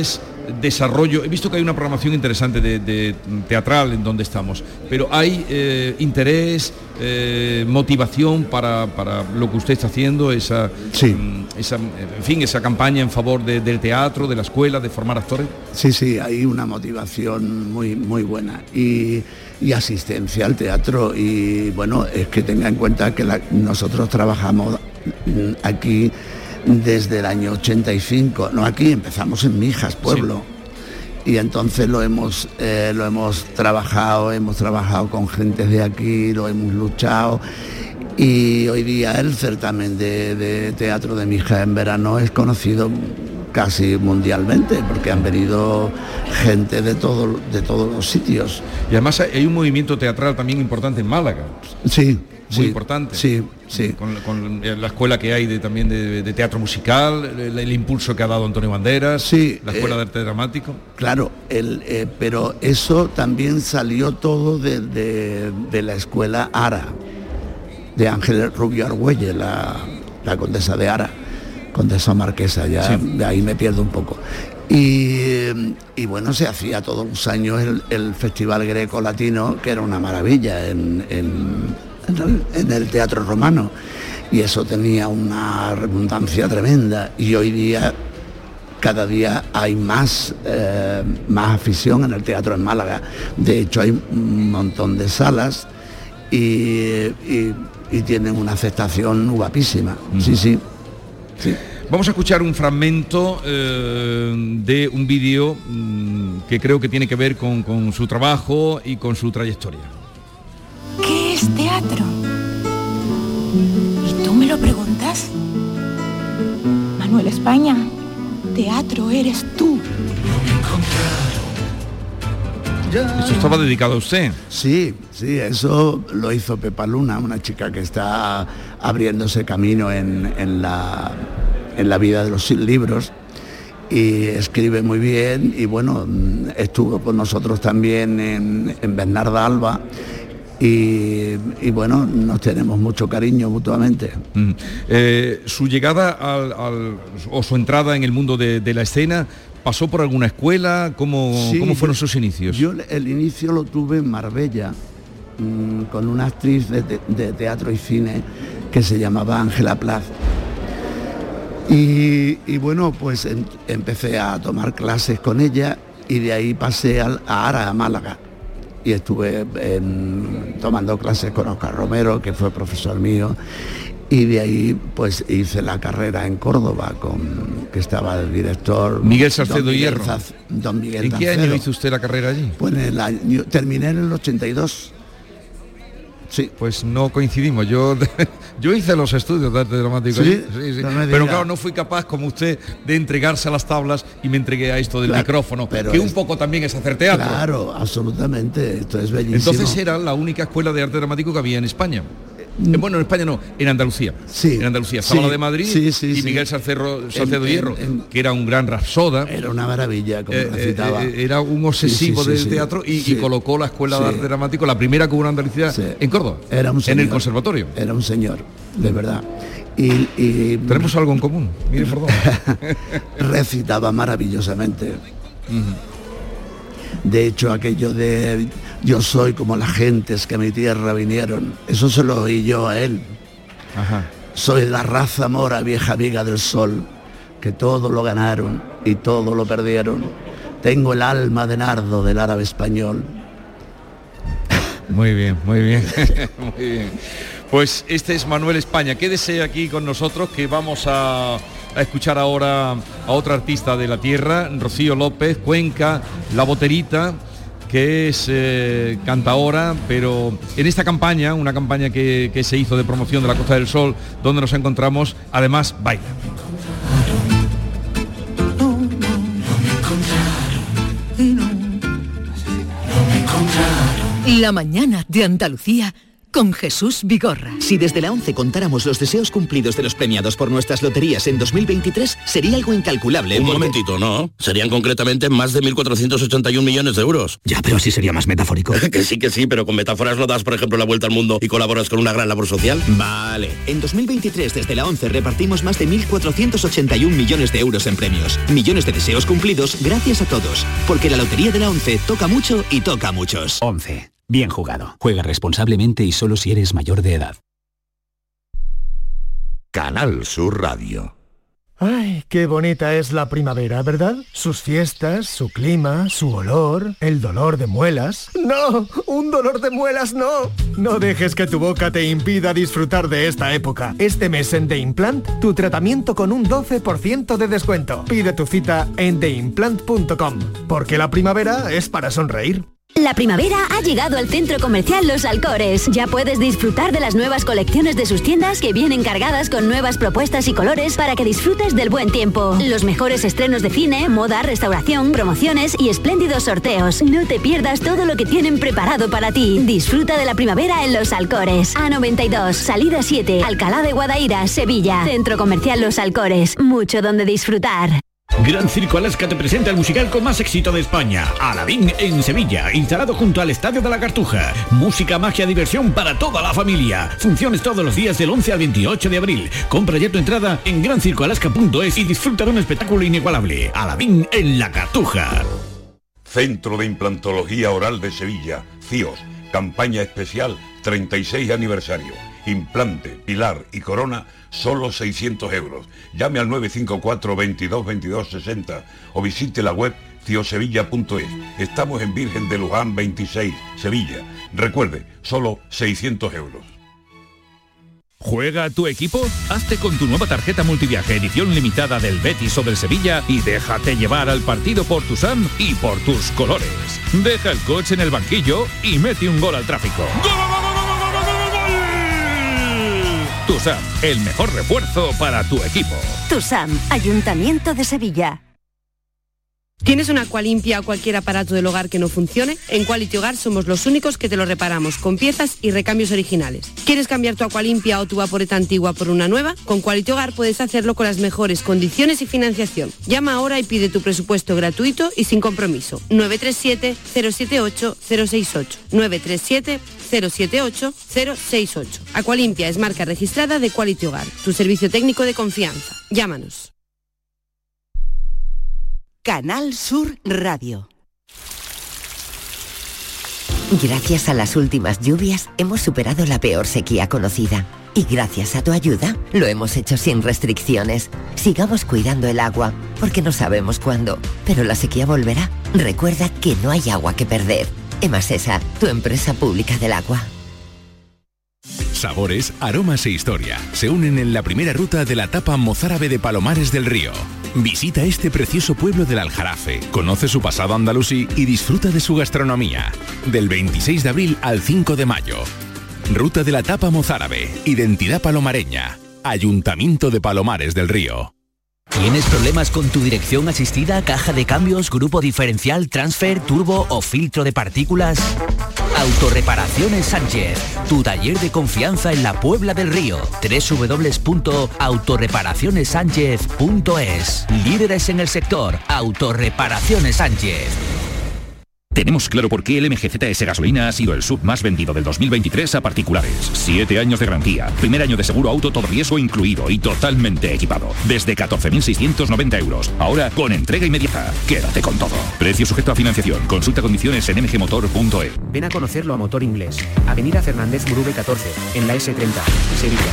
desarrollo. He visto que hay una programación interesante de teatral en donde estamos, pero hay interés, motivación para lo que usted está haciendo, esa campaña en favor del teatro, de la escuela, de formar actores. Sí, hay una motivación muy buena y asistencia al teatro, y bueno, es que tenga en cuenta que nosotros trabajamos aquí desde el año 85, no aquí, empezamos en Mijas, pueblo, y entonces lo hemos trabajado con gente de aquí, lo hemos luchado, y hoy día el certamen de teatro de Mijas en verano es conocido casi mundialmente, porque han venido gente de todos los sitios. Y además hay un movimiento teatral también importante en Málaga. Sí. Muy importante. Sí. Con la escuela que hay también de teatro musical, el impulso que ha dado Antonio Banderas, la escuela de arte dramático. Claro, pero eso también salió todo de la escuela Ara, de Ángeles Rubio Argüelles, la condesa de Ara, condesa marquesa, ya de ahí me pierdo un poco. Y bueno, se hacía todos los años el Festival Greco Latino, que era una maravilla en el Teatro Romano, y eso tenía una redundancia tremenda, y hoy día cada día hay más afición en el teatro en Málaga. De hecho hay un montón de salas y tienen una aceptación guapísima. Sí. Vamos a escuchar un fragmento de un vídeo que creo que tiene que ver con su trabajo y con su trayectoria. ¿Qué es teatro? ¿Y tú me lo preguntas? Manuel España, teatro eres tú. Eso estaba dedicado a usted. Sí, eso lo hizo Pepa Luna, una chica que está abriéndose camino en la vida de los libros, y escribe muy bien, y bueno, estuvo con nosotros también en Bernarda Alba, y bueno, nos tenemos mucho cariño mutuamente. Su llegada o su entrada en el mundo de la escena, ¿pasó por alguna escuela? ¿Cómo fueron sus inicios? Yo el inicio lo tuve en Marbella, con una actriz de teatro y cine que se llamaba Ángela Plaz. Y bueno, pues empecé a tomar clases con ella, y de ahí pasé a Ara, a Málaga, y estuve tomando clases con Oscar Romero, que fue profesor mío, y de ahí pues hice la carrera en Córdoba, que estaba el director Miguel Salcedo Hierro. Don Miguel. ¿En qué año hizo usted la carrera allí? Pues terminé en el 82. Sí. Pues no coincidimos. Yo hice los estudios de arte dramático. Sí. No, pero claro, no fui capaz, como usted, de entregarse a las tablas, y me entregué a esto del micrófono, que un poco también es hacer teatro. Claro, absolutamente. Esto es bellísimo. Entonces era la única escuela de arte dramático que había en España. Bueno, en España no, en Andalucía. Sí. En Andalucía, Sábala de Madrid y Miguel Salcedo Hierro, que era un gran rapsoda. Era una maravilla, como recitaba. Era un obsesivo del teatro, y colocó la escuela de arte dramático, la primera que hubo en Andalucía, en Córdoba, era un señor, en el conservatorio. Era un señor, de verdad. Y tenemos algo en común, mire por dónde. Recitaba maravillosamente. De hecho, aquello de yo soy como las gentes que a mi tierra vinieron, eso se lo oí yo a él. Ajá. Soy la raza mora, vieja viga del sol, que todo lo ganaron y todo lo perdieron. Tengo el alma de nardo del árabe español. Muy bien, muy bien. Muy bien. Pues este es Manuel España. Quédese aquí con nosotros, que vamos a escuchar ahora a otra artista de la tierra, Rocío López, Cuenca, La Boterita, que es cantaora, pero en esta campaña, una campaña que se hizo de promoción de la Costa del Sol, donde nos encontramos, además baila. La mañana de Andalucía con Jesús Vigorra. Si desde la ONCE contáramos los deseos cumplidos de los premiados por nuestras loterías en 2023, sería algo incalculable. Un momentito, ¿no? Serían concretamente más de 1.481 millones de euros. Ya, pero así sería más metafórico. Que sí, pero con metáforas no das, por ejemplo, la vuelta al mundo y colaboras con una gran labor social. Vale. En 2023, desde la ONCE, repartimos más de 1.481 millones de euros en premios. Millones de deseos cumplidos gracias a todos. Porque la Lotería de la ONCE toca mucho y toca a muchos. ONCE. Bien jugado. Juega responsablemente y solo si eres mayor de edad. Canal Sur Radio. Ay, qué bonita es la primavera, ¿verdad? Sus fiestas, su clima, su olor, el dolor de muelas. ¡No! ¡Un dolor de muelas no! No dejes que tu boca te impida disfrutar de esta época. Este mes en The Implant, tu tratamiento con un 12% de descuento. Pide tu cita en theimplant.com, porque la primavera es para sonreír. La primavera ha llegado al Centro Comercial Los Alcores. Ya puedes disfrutar de las nuevas colecciones de sus tiendas que vienen cargadas con nuevas propuestas y colores para que disfrutes del buen tiempo. Los mejores estrenos de cine, moda, restauración, promociones y espléndidos sorteos. No te pierdas todo lo que tienen preparado para ti. Disfruta de la primavera en Los Alcores. A92, salida 7, Alcalá de Guadaira, Sevilla. Centro Comercial Los Alcores. Mucho donde disfrutar. Gran Circo Alaska te presenta el musical con más éxito de España, Aladín en Sevilla, instalado junto al Estadio de la Cartuja. Música, magia, diversión para toda la familia. Funciones todos los días del 11 al 28 de abril. Compra ya tu entrada en grancircoalaska.es y disfruta de un espectáculo inigualable. Aladín en la Cartuja. Centro de Implantología Oral de Sevilla, CIOS, campaña especial 36 aniversario. Implante, pilar y corona, solo 600 euros. Llame al 954 22 22 60 o visite la web ciosevilla.es. Estamos en Virgen de Luján 26, Sevilla. Recuerde, solo 600 euros. ¿Juega tu equipo? Hazte con tu nueva tarjeta multiviaje edición limitada del Betis o del Sevilla y déjate llevar al partido por tu SAM y por tus colores. Deja el coche en el banquillo y mete un gol al tráfico. TUSAM, el mejor refuerzo para tu equipo. TUSAM, Ayuntamiento de Sevilla. ¿Tienes una Aqualimpia o cualquier aparato del hogar que no funcione? En Quality Hogar somos los únicos que te lo reparamos con piezas y recambios originales. ¿Quieres cambiar tu Aqualimpia o tu vaporeta antigua por una nueva? Con Quality Hogar puedes hacerlo con las mejores condiciones y financiación. Llama ahora y pide tu presupuesto gratuito y sin compromiso. 937-078-068. 937-078-068. Aqualimpia es marca registrada de Quality Hogar, tu servicio técnico de confianza. Llámanos. Canal Sur Radio. Gracias a las últimas lluvias hemos superado la peor sequía conocida. Y gracias a tu ayuda lo hemos hecho sin restricciones. Sigamos cuidando el agua, porque no sabemos cuándo, pero la sequía volverá. Recuerda que no hay agua que perder. Emasesa, tu empresa pública del agua. Sabores, aromas e historia se unen en la primera ruta de la etapa mozárabe de Palomares del Río. Visita este precioso pueblo del Aljarafe, conoce su pasado andalusí y disfruta de su gastronomía. Del 26 de abril al 5 de mayo. Ruta de la etapa mozárabe, identidad palomareña. Ayuntamiento de Palomares del Río. ¿Tienes problemas con tu dirección asistida, caja de cambios, grupo diferencial, transfer, turbo o filtro de partículas? Autorreparaciones Sánchez, tu taller de confianza en la Puebla del Río. www.autorreparacionessánchez.es. Líderes en el sector, Autorreparaciones Sánchez. Tenemos claro por qué el MGZS Gasolina ha sido el SUV más vendido del 2023 a particulares. 7 años de garantía, primer año de seguro auto todo riesgo incluido y totalmente equipado. Desde 14.690 euros. Ahora con entrega inmediata. Quédate con todo. Precio sujeto a financiación. Consulta condiciones en mgmotor.es. Ven a conocerlo a Motor Inglés. Avenida Fernández Murube 14, en la S30, Sevilla.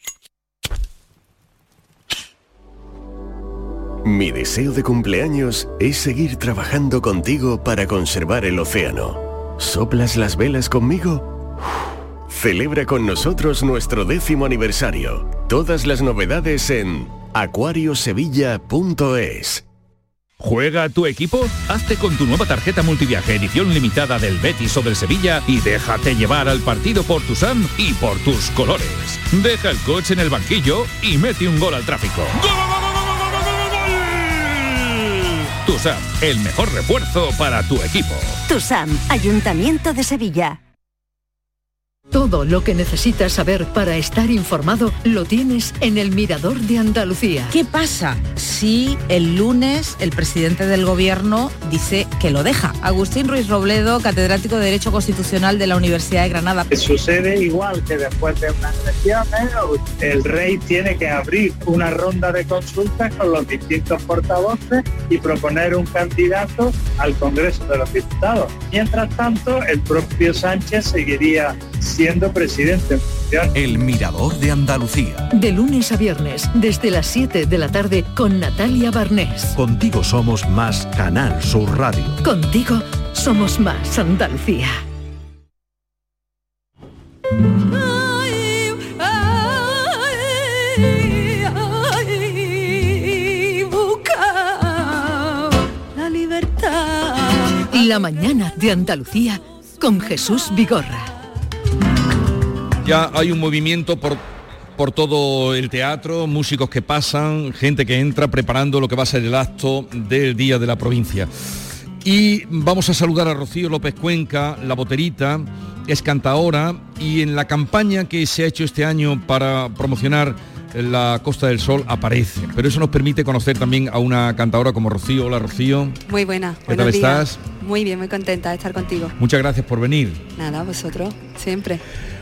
Mi deseo de cumpleaños es seguir trabajando contigo para conservar el océano. ¿Soplas las velas conmigo? Celebra con nosotros nuestro 10º aniversario. Todas las novedades en acuariosevilla.es. ¿Juega tu equipo? Hazte con tu nueva tarjeta multiviaje edición limitada del Betis o del Sevilla y déjate llevar al partido por tu SAM y por tus colores. Deja el coche en el banquillo y mete un gol al tráfico. TUSAM, el mejor refuerzo para tu equipo. TUSAM, Ayuntamiento de Sevilla. Todo lo que necesitas saber para estar informado lo tienes en El Mirador de Andalucía. ¿Qué pasa si el lunes el presidente del gobierno dice que lo deja? Agustín Ruiz Robledo, catedrático de Derecho Constitucional de la Universidad de Granada. Sucede igual que después de unas elecciones, el rey tiene que abrir una ronda de consultas con los distintos portavoces y proponer un candidato al Congreso de los Diputados. Mientras tanto, el propio Sánchez seguiría siendo presidente en función. El Mirador de Andalucía. De lunes a viernes, desde las 7 de la tarde, con Natalia Barnés. Contigo somos más Canal Sur Radio. Contigo somos más Andalucía. La libertad. La mañana de Andalucía con Jesús Vigorra. Ya hay un movimiento por todo el teatro, músicos que pasan, gente que entra preparando lo que va a ser el acto del Día de la Provincia. Y vamos a saludar a Rocío López Cuenca, la boterita, es cantaora, y en la campaña que se ha hecho este año para promocionar la Costa del Sol aparece. Pero eso nos permite conocer también a una cantaora como Rocío. Hola, Rocío. Muy buena. ¿Qué tal estás? Muy bien, muy contenta de estar contigo. Muchas gracias por venir. Nada, vosotros, siempre.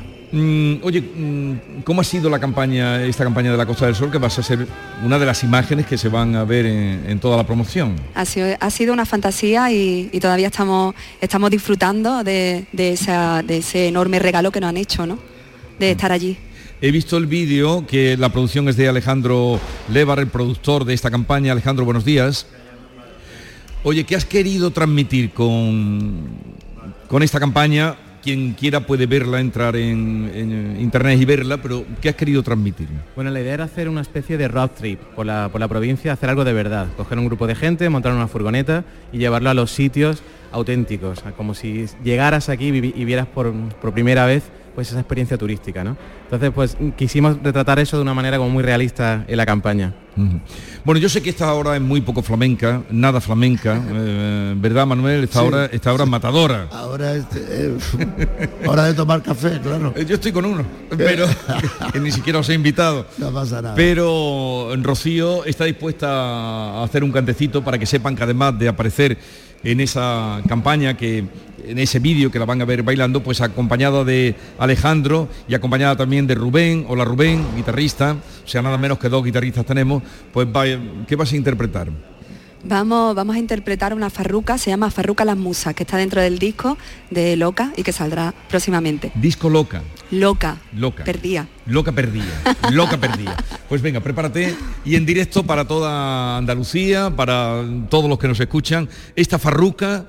¿Cómo ha sido esta campaña de la Costa del Sol, que va a ser una de las imágenes que se van a ver en toda la promoción? Ha sido una fantasía y todavía estamos disfrutando de ese enorme regalo que nos han hecho, ¿no? De estar allí. He visto el vídeo, que la producción es de Alejandro Lévar, el productor de esta campaña. Alejandro, buenos días. Oye, ¿qué has querido transmitir con esta campaña? Quien quiera puede verla, entrar en internet y verla, pero ¿qué has querido transmitir? Bueno, la idea era hacer una especie de road trip por la provincia, hacer algo de verdad, coger un grupo de gente, montar una furgoneta y llevarlo a los sitios auténticos, como si llegaras aquí y vieras por primera vez pues esa experiencia turística, ¿no? Entonces, pues quisimos retratar eso de una manera como muy realista en la campaña. Bueno, yo sé que esta hora es muy poco flamenca, nada flamenca, ¿verdad, Manuel? Esta hora es matadora. Ahora es hora de tomar café, claro. Yo estoy con uno, pero que ni siquiera os he invitado. No pasa nada. Pero Rocío está dispuesta a hacer un cantecito para que sepan que además de aparecer en esa campaña, en ese vídeo que la van a ver bailando, pues acompañada de Alejandro y acompañada también de Rubén. Hola, Rubén, guitarrista, o sea, nada menos que 2 guitarristas tenemos. Pues ¿qué vas a interpretar? Vamos a interpretar una farruca, se llama Farruca Las Musas, que está dentro del disco de Loca y que saldrá próximamente. ¿Disco Loca? Loca. Perdía. Loca perdía. Pues venga, prepárate, y en directo para toda Andalucía, para todos los que nos escuchan, esta farruca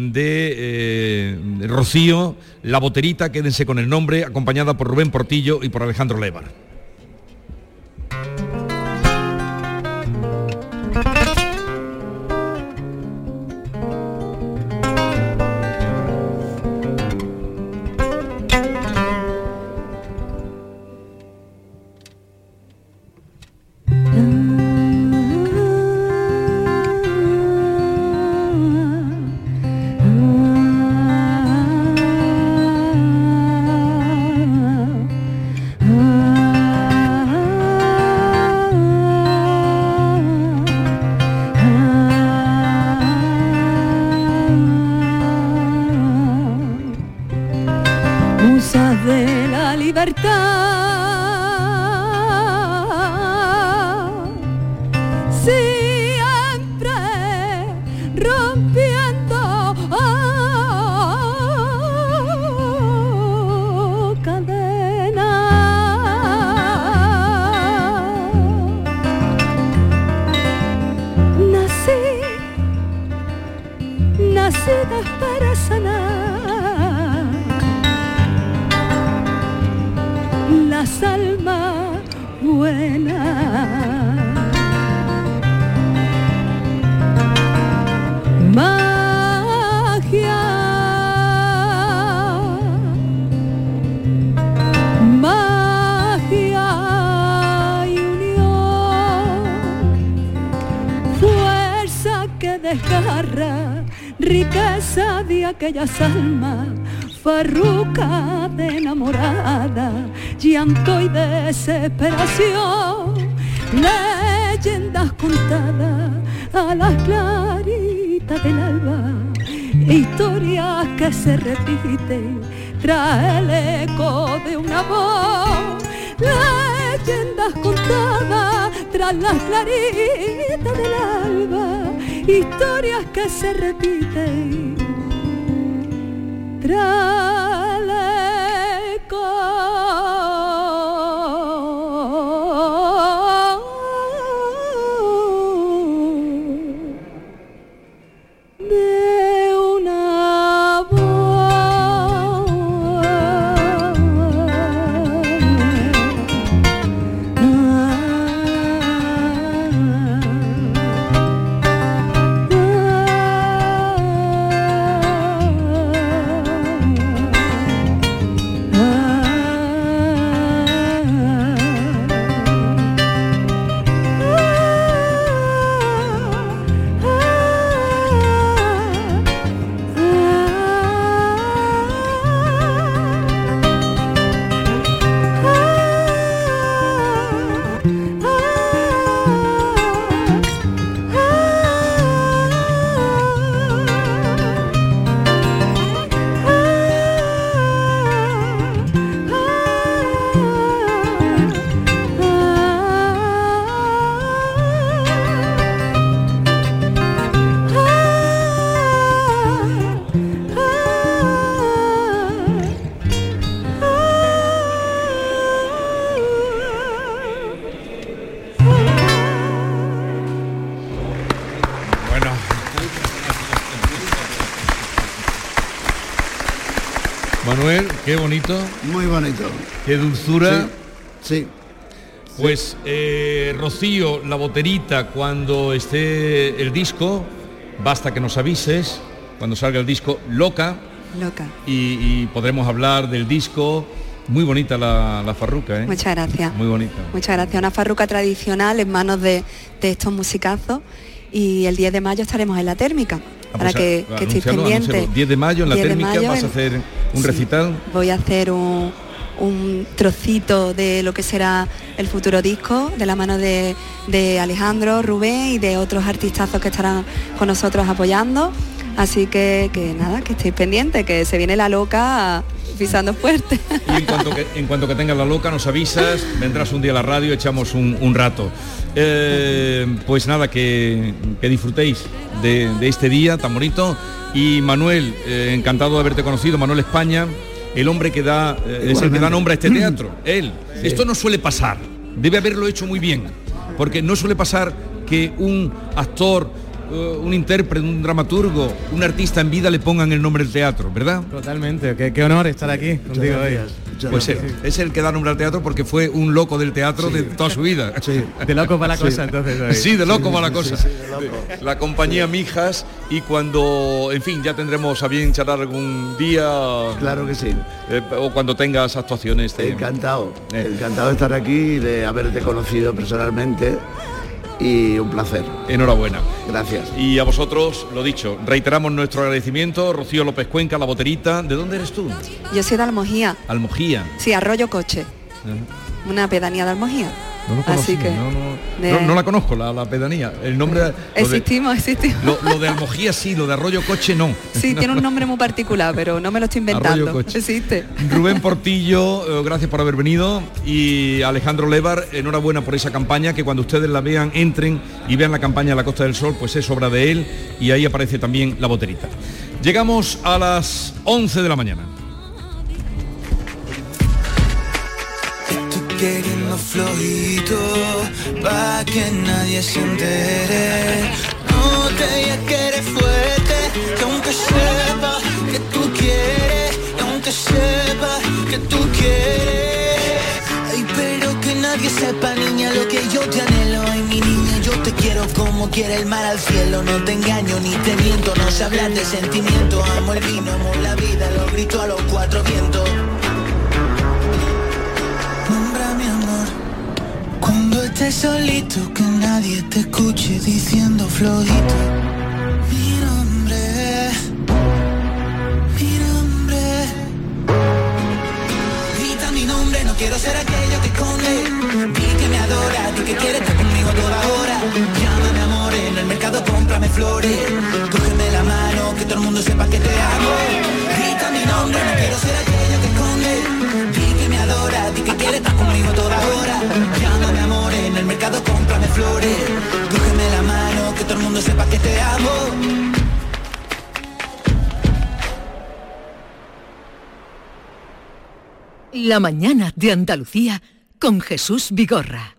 de Rocío, la boterita, quédense con el nombre, acompañada por Rubén Portillo y por Alejandro Lévar. Musas de la libertad, siempre rompiendo cadenas. Nacidas para sanar las almas buenas. Magia, magia y unión, fuerza que desgarra, riqueza de aquellas almas, farruca de enamorada, llanto y desesperación, leyendas contadas a las claritas del alba, historias que se repiten tras el eco de una voz, leyendas contadas tras las claritas del alba, historias que se repiten tras el eco de una voz. Manuel, qué bonito. Muy bonito. Qué dulzura. Sí. Pues Rocío, la boterita, cuando esté el disco, basta que nos avises, cuando salga el disco, Loca. Y podremos hablar del disco. Muy bonita la farruca, ¿eh? Muchas gracias. Muy bonita. Muchas gracias. Una farruca tradicional en manos de estos musicazos. Y el 10 de mayo estaremos en la Térmica. Para que estéis pendientes. 10 de mayo en la Térmica vas a hacer un recital. Voy a hacer un trocito de lo que será el futuro disco, de la mano de Alejandro, Rubén y de otros artistazos que estarán con nosotros apoyando. Así que nada, que estéis pendientes, que se viene la Loca pisando fuerte. Y en cuanto que tengas la Loca nos avisas, vendrás un día a la radio, echamos un rato. Pues nada, que disfrutéis de este día tan bonito. Y Manuel, encantado de haberte conocido, Manuel España, el hombre que da, es el que da nombre a este teatro. Él. Sí. Esto no suele pasar, debe haberlo hecho muy bien, porque no suele pasar que un actor, un intérprete, un dramaturgo, un artista en vida le pongan el nombre del teatro, ¿verdad? Totalmente, qué honor estar aquí contigo hoy. Pues es el que da nombre al teatro porque fue un loco del teatro de toda su vida. Sí. De loco para la cosa, entonces. Hoy. Sí, de loco para la cosa. Sí, de loco. La compañía Mijas, y cuando, en fin, ya tendremos a bien charlar algún día. Claro que sí. O cuando tengas actuaciones. Encantado de estar aquí y de haberte conocido personalmente. Y un placer. Enhorabuena. Gracias. Y a vosotros, lo dicho, reiteramos nuestro agradecimiento. Rocío López Cuenca, la boterita. ¿De dónde eres tú? Yo soy de Almojía. Almojía. Sí, Arroyo Coche. Una pedanía de Almojía. No lo conocí, así que no la conozco, la pedanía. El nombre. Existimos. Lo de Almojía sí, lo de Arroyo Coche no. Sí, tiene un nombre muy particular, pero no me lo estoy inventando. Existe. Rubén Portillo, gracias por haber venido. Y Alejandro Levar, enhorabuena por esa campaña, que cuando ustedes la vean, entren y vean la campaña de la Costa del Sol, pues es obra de él, y ahí aparece también la boterita. Llegamos a las 11 de la mañana. Queriendo flojito, pa' que nadie se entere. No te digas que eres fuerte, que aunque sepa que tú quieres, que aunque sepa que tú quieres. Ay, pero que nadie sepa, niña, lo que yo te anhelo. Ay, mi niña, yo te quiero como quiere el mar al cielo. No te engaño ni te miento, no sé hablar de sentimiento. Amo el vino, amo la vida, lo grito a los cuatro vientos. Cuando estés solito, que nadie te escuche diciendo flojito. Mi nombre, flores. Cógeme la mano, que todo el mundo sepa que te amo. Grita mi nombre, no quiero ser aquella que esconde. Di que me adora, di que quiere estar conmigo toda hora. Llámame amor, en el mercado cómprame flores. Cógeme la mano, que todo el mundo sepa que te amo. La mañana de Andalucía con Jesús Vigorra.